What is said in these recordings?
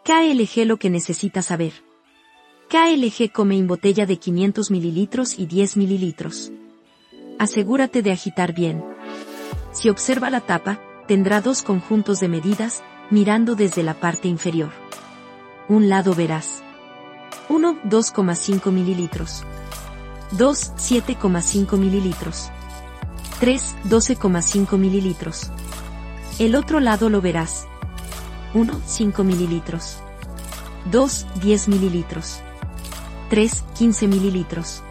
KLG lo que necesitas saber. KLG Come botella de 500 ml y 10 ml. Asegúrate de agitar bien. Si observa la tapa, tendrá dos conjuntos de medidas, mirando desde la parte inferior. Un lado verás 1. 2,5 ml 2. 7,5 ml 3. 12,5 ml. El otro lado lo verás 1. 5 ml 2. 10 ml 3. 15 ml.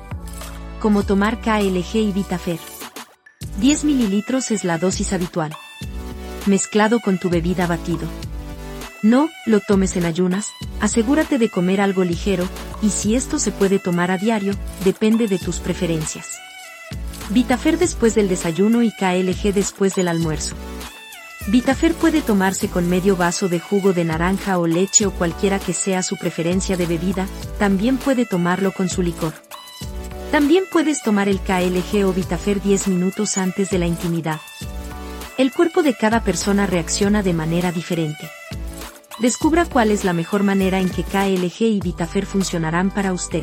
Cómo tomar KLG y Vitafer. 10 ml es la dosis habitual. Mezclado con tu bebida batido. No lo tomes en ayunas, asegúrate de comer algo ligero, y si esto se puede tomar a diario, depende de tus preferencias. Vitafer después del desayuno y KLG después del almuerzo. Vitafer puede tomarse con medio vaso de jugo de naranja o leche o cualquiera que sea su preferencia de bebida, también puede tomarlo con su licor. También puedes tomar el KLG o Vitafer 10 minutos antes de la intimidad. El cuerpo de cada persona reacciona de manera diferente. Descubra cuál es la mejor manera en que KLG y Vitafer funcionarán para usted.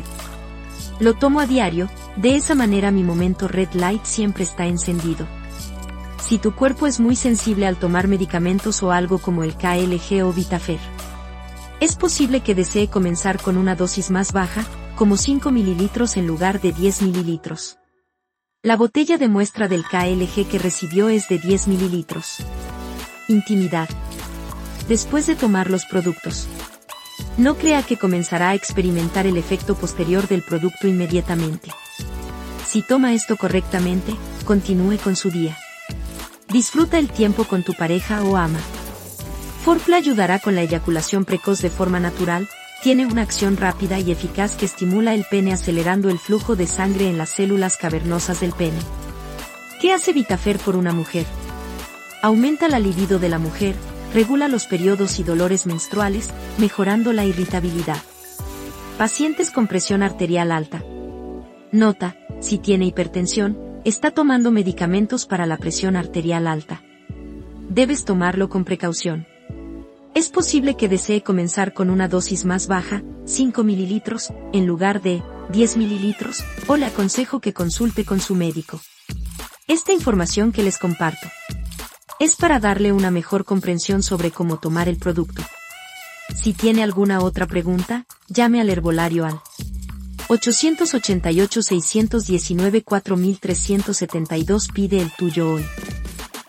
Lo tomo a diario, de esa manera mi momento Red Light siempre está encendido. Si tu cuerpo es muy sensible al tomar medicamentos o algo como el KLG o Vitafer, es posible que desee comenzar con una dosis más baja, como 5 ml en lugar de 10 ml. La botella de muestra del KLG que recibió es de 10 ml. Intimidad. Después de tomar los productos, no crea que comenzará a experimentar el efecto posterior del producto inmediatamente. Si toma esto correctamente, continúe con su día. Disfruta el tiempo con tu pareja o ama. Foreplay ayudará con la eyaculación precoz de forma natural, tiene una acción rápida y eficaz que estimula el pene acelerando el flujo de sangre en las células cavernosas del pene. ¿Qué hace Vitafer por una mujer? Aumenta la libido de la mujer, regula los periodos y dolores menstruales, mejorando la irritabilidad. Pacientes con presión arterial alta. Nota, si tiene hipertensión, está tomando medicamentos para la presión arterial alta. Debes tomarlo con precaución. Es posible que desee comenzar con una dosis más baja, 5 ml, en lugar de 10 ml, o le aconsejo que consulte con su médico. Esta información que les comparto es para darle una mejor comprensión sobre cómo tomar el producto. Si tiene alguna otra pregunta, llame al herbolario al 888-619-4372. Pide el tuyo hoy.